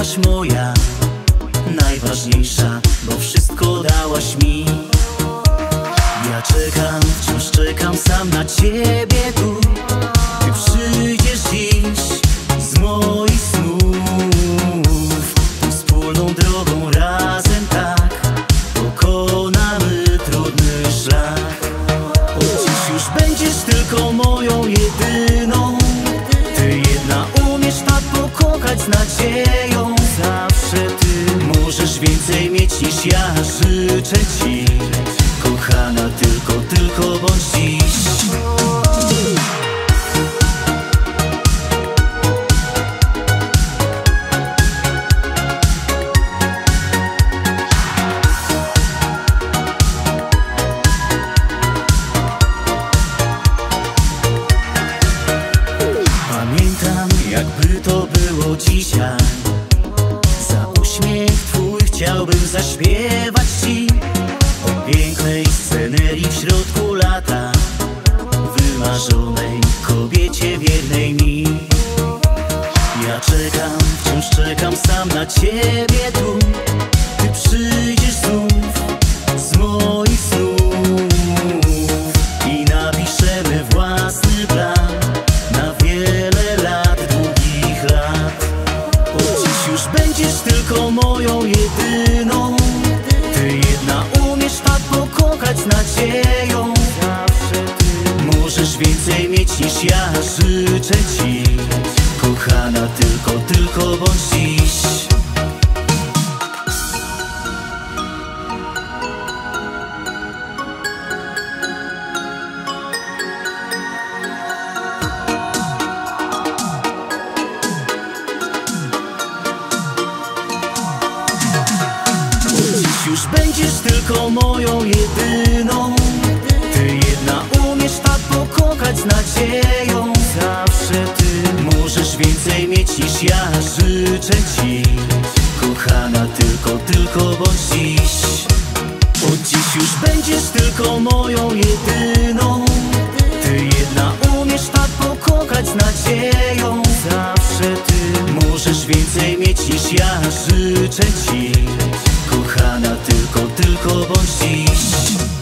jesteś moja najważniejsza, bo wszystko dałaś mi. Ja czekam, wciąż czekam sam na ciebie tu. Ty przyjdziesz dziś z moich snów. Tą wspólną drogą razem tak pokonamy trudny szlak. Od dziś już będziesz tylko moją jedyną. Ty jedna umiesz tak pokochać z nadzieją. Zawsze ty możesz więcej mieć niż ja. Życzę ci, kochana, tylko bądź dziś. Pamiętam, jakby to było dzisiaj. Za uśmiech twój chciałbym zaśpiewać ci o pięknej scenerii w środku lata, wymarzonej kobiecie wiernej mi. Ja czekam, wciąż czekam sam na ciebie tu. Ty przyjdziesz znów z moich snów i napiszemy własny plan na wiele lat, długich lat. Od dziś już będziesz tylko moją jedyną. Ty jedna umiesz tak pokochać z nadzieją. Zawsze ty możesz więcej mieć niż ja. Życzę ci, kochana, tylko bądź dziś. Już będziesz tylko moją jedyną. Ty jedna umiesz tak pokochać z nadzieją. Zawsze ty możesz więcej mieć niż ja. Życzę ci, kochana, tylko bądź dziś. Od dziś już będziesz tylko moją jedyną. Ty jedna umiesz tak pokochać z nadzieją. Zawsze ty możesz więcej mieć niż ja. Życzę ci, kochana, tylko bądź dziś.